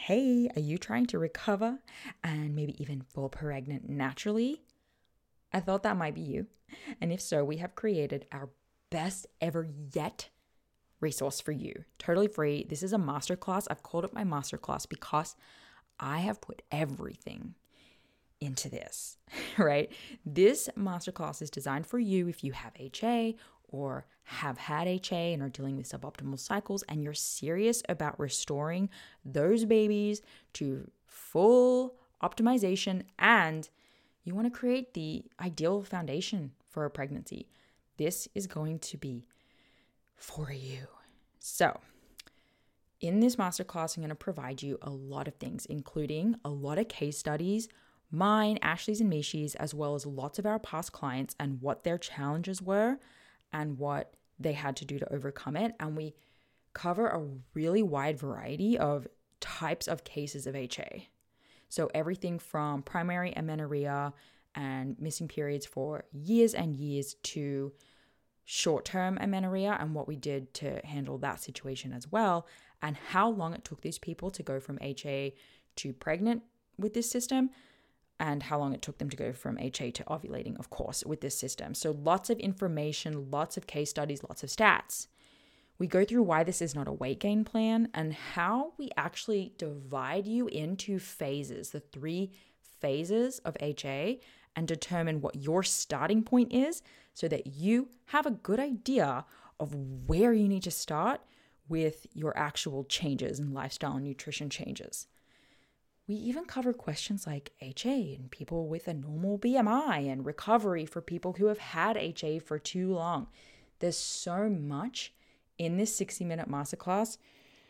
Hey, are you trying to recover and maybe even fall pregnant naturally? I thought that might be you. And if so, we have created our best ever yet resource for you. Totally free. This is a masterclass. I've called it my masterclass because I have put everything into this, right? This masterclass is designed for you if you have HA or have had HA and are dealing with suboptimal cycles and you're serious about restoring those babies to full optimization and you want to create the ideal foundation for a pregnancy. This is going to be for you. So, in this masterclass, I'm going to provide you a lot of things, including a lot of case studies, mine, Ashley's and Mishi's, as well as lots of our past clients and what their challenges were and what they had to do to overcome it. And we cover a really wide variety of types of cases of HA. So everything from primary amenorrhea and missing periods for years and years to short-term amenorrhea and what we did to handle that situation as well, and how long it took these people to go from HA to pregnant with this system, and how long it took them to go from HA to ovulating, of course, with this system. So lots of information, lots of case studies, lots of stats. We go through why this is not a weight gain plan and how we actually divide you into phases, the 3 phases of HA, and determine what your starting point is so that you have a good idea of where you need to start with your actual changes and lifestyle and nutrition changes. We even cover questions like HA and people with a normal BMI and recovery for people who have had HA for too long. There's so much in this 60-minute masterclass.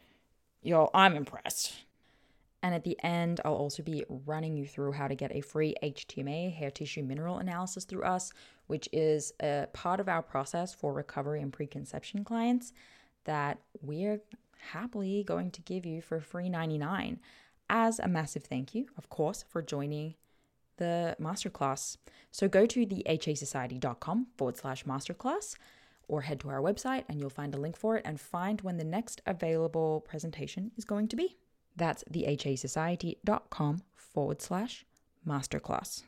I'm impressed. And at the end, I'll also be running you through how to get a free HTMA, hair tissue mineral analysis through us, which is a part of our process for recovery and preconception clients that we're happily going to give you for free $99 as a massive thank you, of course, for joining the masterclass. So go to thehasociety.com/masterclass or head to our website and you'll find a link for it and find when the next available presentation is going to be. That's thehasociety.com/masterclass.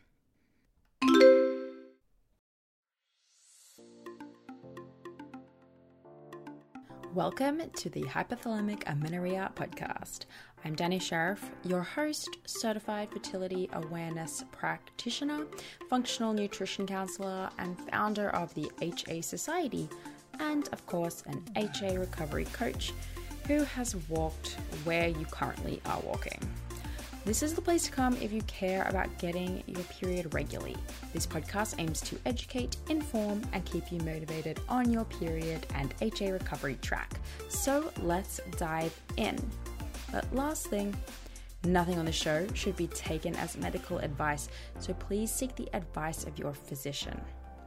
Welcome to the Hypothalamic Amenorrhea podcast. I'm Danny Sheriff, your host, certified fertility awareness practitioner, functional nutrition counselor, and founder of the HA Society, and of course, an HA recovery coach who has walked where you currently are walking. This is the place to come if you care about getting your period regularly. This podcast aims to educate, inform, and keep you motivated on your period and HA recovery track. So let's dive in. But last thing, nothing on the show should be taken as medical advice, so please seek the advice of your physician.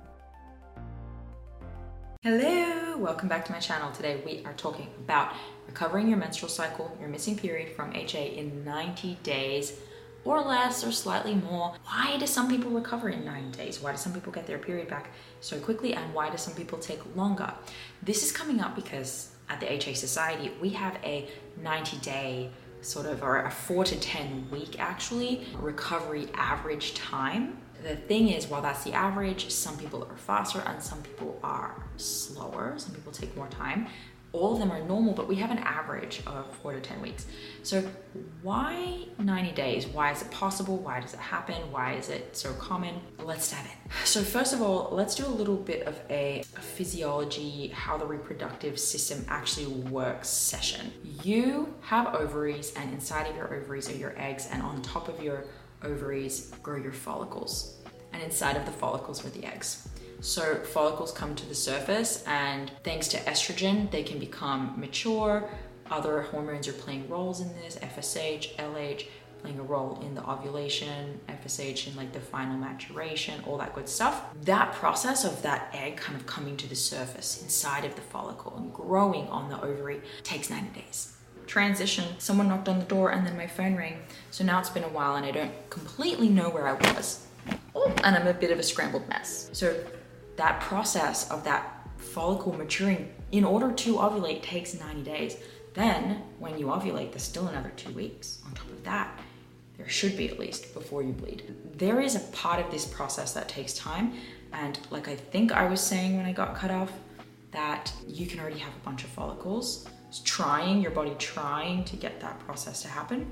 Hello, welcome back to my channel. Today we are talking about recovering your menstrual cycle, your missing period from HA in 90 days or less or slightly more. Why do some people recover in 90 days? Why do some people get their period back so quickly? And why do some people take longer? This is coming up because at the HA Society, we have a 90-day or a 4 to 10 week actually recovery average time. The thing is, while that's the average, some people are faster and some people are slower. Some people take more time. All of them are normal, but we have an average of 4 to 10 weeks. So why 90 days? Why is it possible? Why does it happen? Why is it so common? Let's dive in. So first of all, let's do a little bit of a physiology, how the reproductive system actually works session. You have ovaries, and inside of your ovaries are your eggs, and on top of your ovaries grow your follicles, and inside of the follicles are the eggs. So follicles come to the surface, and thanks to estrogen, they can become mature. Other hormones are playing roles in this, FSH, LH, playing a role in the ovulation, FSH in the final maturation, all that good stuff. That process of that egg kind of coming to the surface inside of the follicle and growing on the ovary takes 90 days. Transition, someone knocked on the door and then my phone rang. So now it's been a while and I don't completely know where I was. And I'm a bit of a scrambled mess. So that process of that follicle maturing in order to ovulate takes 90 days. Then when you ovulate, there's still another 2 weeks. On top of that, there should be at least, before you bleed. There is a part of this process that takes time. And like I think I was saying when I got cut off, that you can already have a bunch of follicles. It's your body trying to get that process to happen.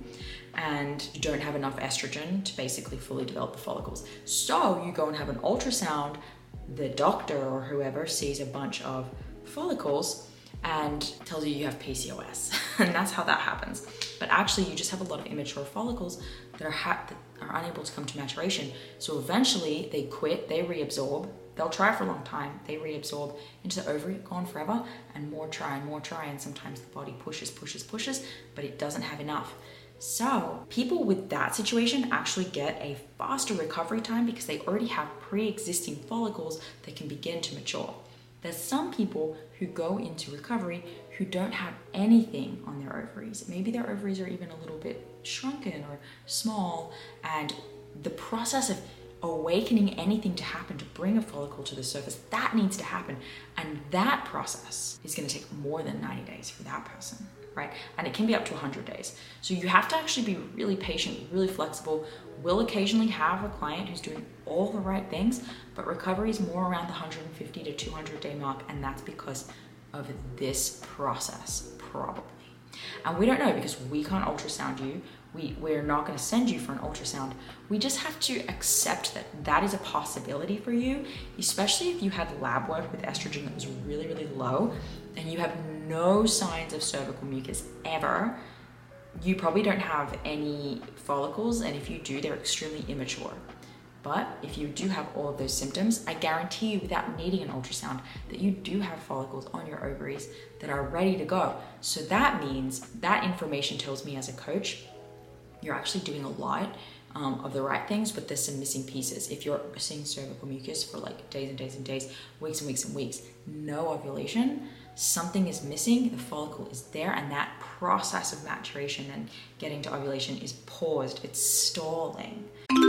And you don't have enough estrogen to basically fully develop the follicles. So you go and have an ultrasound, the doctor or whoever sees a bunch of follicles and tells you have PCOS. And that's how that happens. But actually you just have a lot of immature follicles that are unable to come to maturation. So eventually they quit, they reabsorb. They'll try for a long time. They reabsorb into the ovary, gone forever, and more try. And sometimes the body pushes, but it doesn't have enough. So people with that situation actually get a faster recovery time because they already have pre-existing follicles that can begin to mature. There's some people who go into recovery who don't have anything on their ovaries. Maybe their ovaries are even a little bit shrunken or small, and the process of awakening anything to happen to bring a follicle to the surface, that needs to happen. And that process is going to take more than 90 days for that person, right? And it can be up to 100 days. So you have to actually be really patient, really flexible. We'll occasionally have a client who's doing all the right things, but recovery is more around the 150 to 200 day mark. And that's because of this process, probably. And we don't know because we can't ultrasound you. We're not going to send you for an ultrasound. We just have to accept that that is a possibility for you, especially if you had lab work with estrogen that was really, really low and you have no signs of cervical mucus ever. You probably don't have any follicles, and if you do, they're extremely immature. But if you do have all of those symptoms, I guarantee you without needing an ultrasound that you do have follicles on your ovaries that are ready to go. So that means that information tells me as a coach, you're actually doing a lot of the right things, but there's some missing pieces. If you're seeing cervical mucus for like days and days and days, weeks and weeks and weeks, no ovulation, something is missing, the follicle is there, and that process of maturation and getting to ovulation is paused, it's stalling.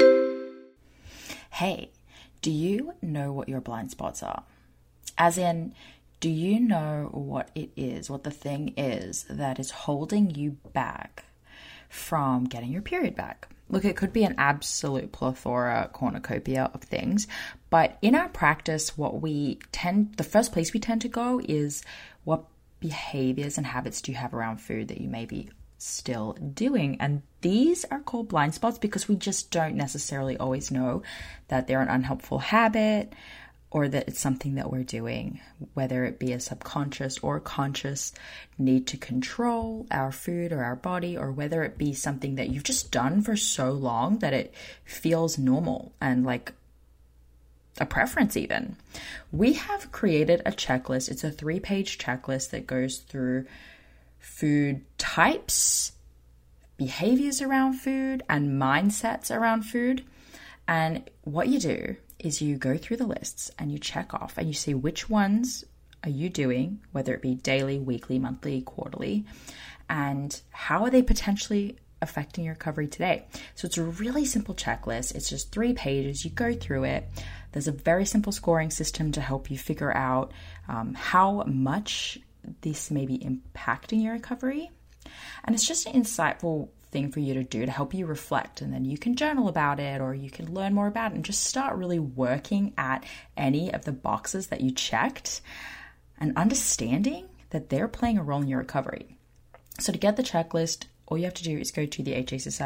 Hey, do you know what your blind spots are? As in, do you know what it is, what the thing is that is holding you back from getting your period back? Look, it could be an absolute plethora, cornucopia of things, but in our practice, the first place we tend to go is what behaviors and habits do you have around food that you may be still doing? And these are called blind spots because we just don't necessarily always know that they're an unhelpful habit or that it's something that we're doing, whether it be a subconscious or conscious need to control our food or our body, or whether it be something that you've just done for so long that it feels normal and like a preference even. We have created a checklist. It's a 3-page checklist that goes through food types, behaviors around food, and mindsets around food. And what you do is you go through the lists and you check off and you see which ones are you doing, whether it be daily, weekly, monthly, quarterly, and how are they potentially affecting your recovery today. So it's a really simple checklist. It's just 3 pages. You go through it. There's a very simple scoring system to help you figure out how much this may be impacting your recovery. And it's just an insightful thing for you to do to help you reflect, and then you can journal about it or you can learn more about it and just start really working at any of the boxes that you checked and understanding that they're playing a role in your recovery. So to get the checklist, all you have to do is go to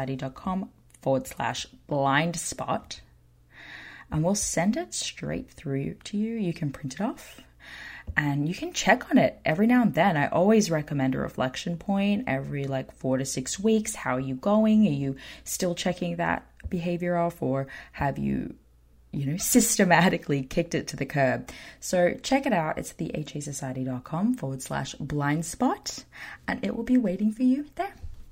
thehasociety.com/blind spot and we'll send it straight through to you. You can print it off and you can check on it every now and then. I always recommend a reflection point every 4 to 6 weeks. How are you going? Are you still checking that behavior off, or have you systematically kicked it to the curb? So check it out. It's thehasociety.com/blind spot and it will be waiting for you there.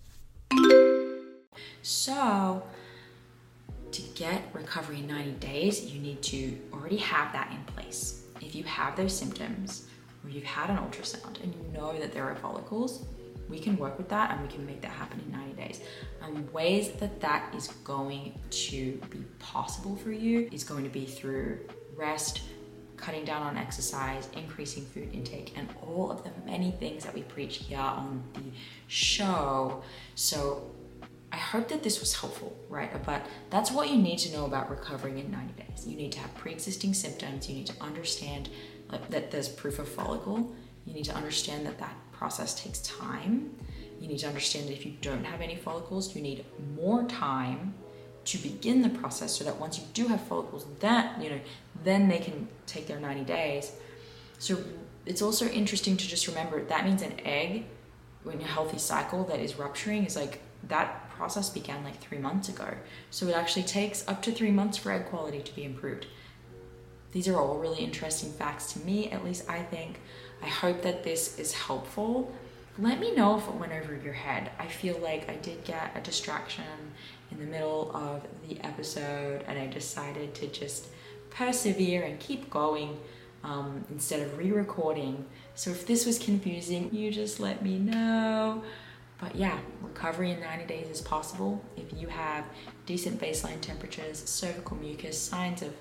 So to get recovery in 90 days, you need to already have that in place. If you have those symptoms or you've had an ultrasound and you know that there are follicles, we can work with that and we can make that happen in 90 days. And ways that is going to be possible for you is going to be through rest, cutting down on exercise, increasing food intake, and all of the many things that we preach here on the show. So I hope that this was helpful, right? But that's what you need to know about recovering in 90 days. You need to have pre-existing symptoms. You need to understand that there's proof of follicle. You need to understand that that process takes time. You need to understand that if you don't have any follicles, you need more time to begin the process, so that once you do have follicles, then they can take their 90 days. So it's also interesting to just remember that means an egg, when a healthy cycle that is rupturing, is like that process began like 3 months ago. So it actually takes up to 3 months for egg quality to be improved. These are all really interesting facts to me, at least I think. I hope that this is helpful. Let me know if it went over your head. I feel like I did get a distraction in the middle of the episode, and I decided to just persevere and keep going instead of re-recording. So if this was confusing, you just let me know. But yeah, recovery in 90 days is possible if you have decent baseline temperatures, cervical mucus, signs of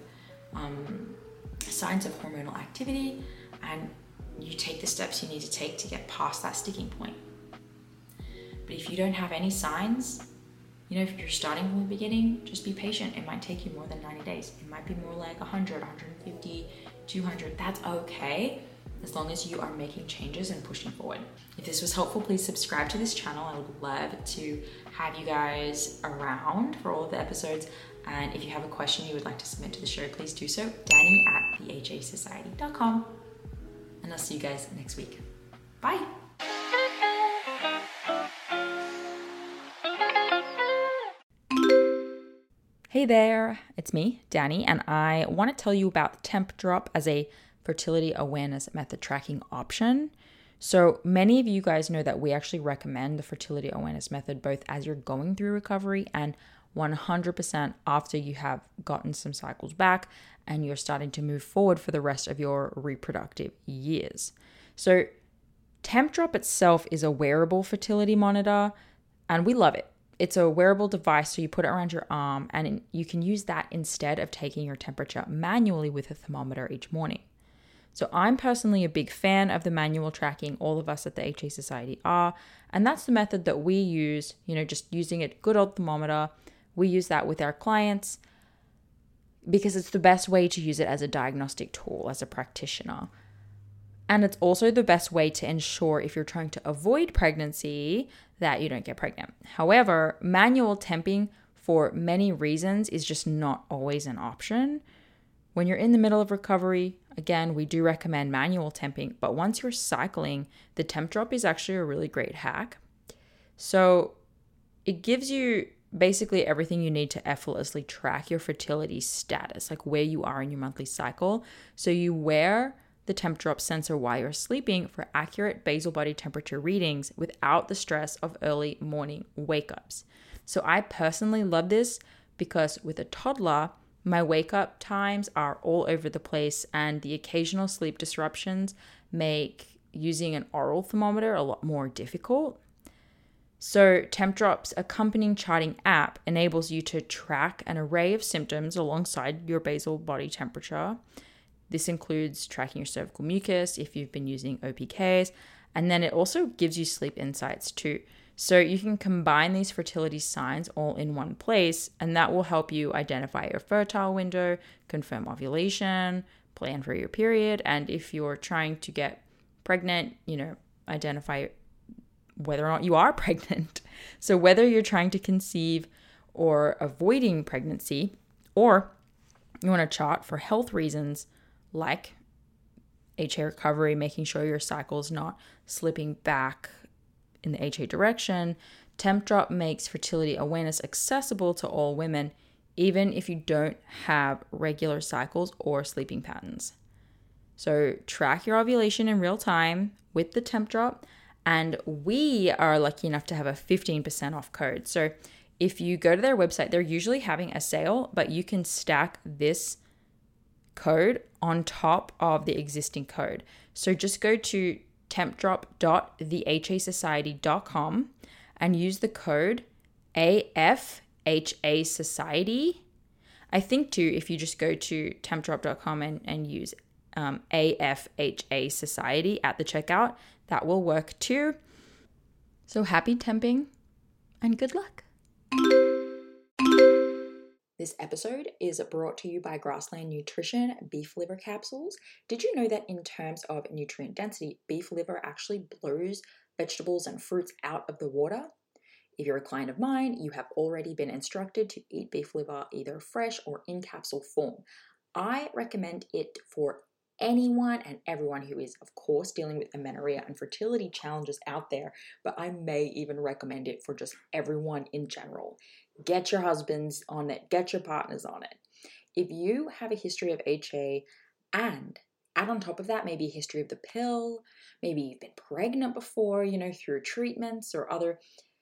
hormonal activity, and you take the steps you need to take to get past that sticking point. But if you don't have any signs, if you're starting from the beginning, just be patient. It might take you more than 90 days. It might be more like 100, 150, 200. That's okay, as long as you are making changes and pushing forward. If this was helpful, please subscribe to this channel. I would love to have you guys around for all of the episodes. And if you have a question you would like to submit to the show, please do so. Danny@thehasociety.com. And I'll see you guys next week. Bye. Hey there, it's me, Danny, and I want to tell you about Tempdrop as a fertility awareness method tracking option. So many of you guys know that we actually recommend the fertility awareness method both as you're going through recovery and 100% after you have gotten some cycles back and you're starting to move forward for the rest of your reproductive years. So Tempdrop itself is a wearable fertility monitor, and we love it. It's a wearable device, so you put it around your arm, and you can use that instead of taking your temperature manually with a thermometer each morning. So I'm personally a big fan of the manual tracking. All of us at the HA Society are, and that's the method that we use, just using a good old thermometer. We use that with our clients because it's the best way to use it as a diagnostic tool as a practitioner. And it's also the best way to ensure, if you're trying to avoid pregnancy, that you don't get pregnant. However, manual temping for many reasons is just not always an option. When you're in the middle of recovery, again, we do recommend manual temping, but once you're cycling, the Tempdrop is actually a really great hack. So it gives you basically everything you need to effortlessly track your fertility status, like where you are in your monthly cycle. So you wear the Tempdrop sensor while you're sleeping for accurate basal body temperature readings without the stress of early morning wake-ups. So I personally love this because with a toddler, my wake-up times are all over the place, and the occasional sleep disruptions make using an oral thermometer a lot more difficult. So Tempdrop's accompanying charting app enables you to track an array of symptoms alongside your basal body temperature. This includes tracking your cervical mucus if you've been using OPKs, and then it also gives you sleep insights too. So you can combine these fertility signs all in one place, and that will help you identify your fertile window, confirm ovulation, plan for your period, and if you're trying to get pregnant, identify whether or not you are pregnant. So whether you're trying to conceive or avoiding pregnancy, or you want to chart for health reasons like HA recovery, making sure your cycle's not slipping back in the HA direction, Tempdrop makes fertility awareness accessible to all women, even if you don't have regular cycles or sleeping patterns. So track your ovulation in real time with the Tempdrop, and we are lucky enough to have a 15% off code. So if you go to their website, they're usually having a sale, but you can stack this code on top of the existing code. So just go to tempdrop.thehasociety.com and use the code AFHA Society. I think too, if you just go to tempdrop.com and use AFHA Society at the checkout. That will work too. So happy temping and good luck. This episode is brought to you by Grassland Nutrition beef liver capsules. Did you know that in terms of nutrient density, beef liver actually blows vegetables and fruits out of the water? If you're a client of mine, you have already been instructed to eat beef liver either fresh or in capsule form. I recommend it for anyone and everyone who is, of course, dealing with amenorrhea and fertility challenges out there, but I may even recommend it for just everyone in general. Get your husbands on it, get your partners on it. If you have a history of HA and add on top of that maybe a history of the pill, maybe you've been pregnant before, through treatments or other,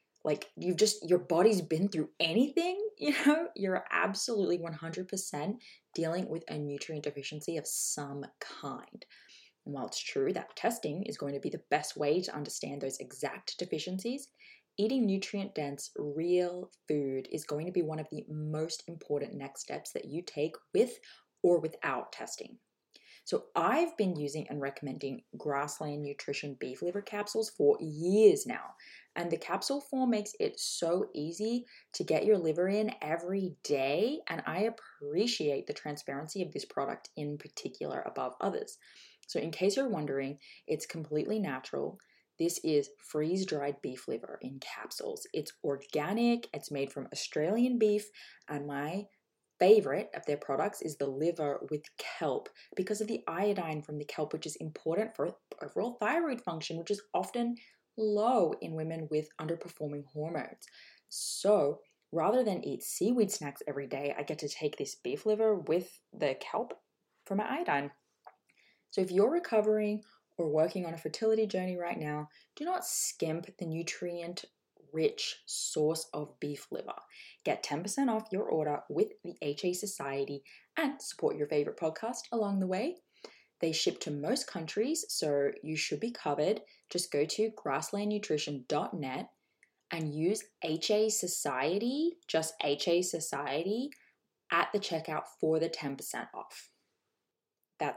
your body's been through anything, you're absolutely 100% dealing with a nutrient deficiency of some kind. And while it's true that testing is going to be the best way to understand those exact deficiencies, eating nutrient-dense, real food is going to be one of the most important next steps that you take with or without testing. So I've been using and recommending Grassland Nutrition beef liver capsules for years now, and the capsule form makes it so easy to get your liver in every day, and I appreciate the transparency of this product in particular above others. So in case you're wondering, it's completely natural. This is freeze-dried beef liver in capsules. It's organic, it's made from Australian beef, and my favorite of their products is the liver with kelp because of the iodine from the kelp, which is important for overall thyroid function, which is often low in women with underperforming hormones. So rather than eat seaweed snacks every day, I get to take this beef liver with the kelp for my iodine. So if you're recovering or working on a fertility journey right now, do not skimp the nutrient-rich source of beef liver. Get 10% off your order with the HA Society and support your favorite podcast along the way. They ship to most countries, so you should be covered. Just go to grasslandnutrition.net and use HA Society, just HA Society, at the checkout for the 10% off. That's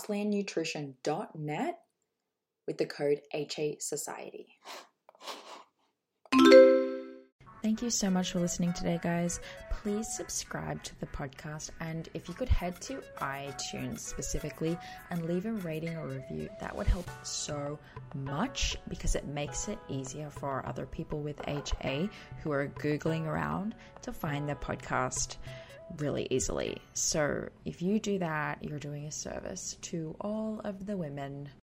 grasslandnutrition.net with the code HA Society. Thank you so much for listening today, guys. Please subscribe to the podcast, and if you could head to iTunes specifically and leave a rating or review, that would help so much because it makes it easier for other people with HA who are Googling around to find the podcast really easily. So if you do that, you're doing a service to all of the women